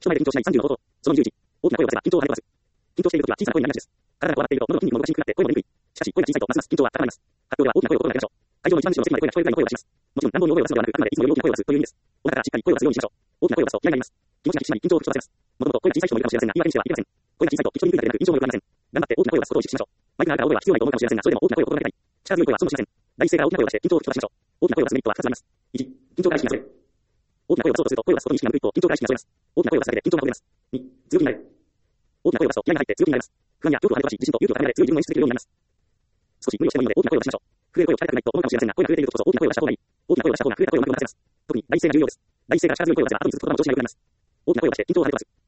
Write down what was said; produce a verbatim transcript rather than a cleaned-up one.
人前で緊張しないさんじゅうの方法。そのにじゅういち。大きな声を出せば緊張を跳ね飛ばす。緊張しているときは小さな声になりがちです。体がこわばっていると喉の筋肉も動かしにくくなって声も出にくい。しかし声が小さいとますます緊張は高まります。発表では大きな声を心がけましょう。会場の一番後ろの席まで声が聞こえるくらいの声を出します。もちろん乱暴に大声を出すのではなく、あくまでいつもより大きな声を出すという意味です。お腹からしっかり声を出すようにしましょう。大きな声を出すと嫌になります。気持ちが引き締まり緊張を吹き飛ばせます。もともと声が小さい人もいるかもしれませんが、言い訳にしてはいけません。声が小さいと聞き取りにくいだけでなく印象も良くなりません。頑張って大きな声を出すことを意識しましょう。マイクがあるから大声は必要ないと思うかもしれませんが、それでも大きな声を心がけたい。力強い声は損しません。第一声から大きな声を出して緊張を吹き飛ばしましょう。大きな声を出すメリットはふたつあります。いち、緊張から意識がそれる。大きな声を出そうとすると声を出すことに意識が向く一方、緊張から意識がそれます。大きな声を出すだけで緊張がほぐれます。に、強気になる。大きな声を出すと気合が入って強気になります。不安や恐怖を跳ね飛ばし、自信と勇気を高められ強い自分を演出できるようになります。少し無理をしてもいいので大きな声を出しましょう。震える声を聞かれたくないと思うかもしれませんが、声が震えているとこそ大きな声を出した方がいい。大きな声を出した方が震えた声をうまく出せます。特に第一声が重要です。第一声から力強い声を出せば後に続くことも調子が良くなります。大きな声を出して緊張を跳ね飛ばす。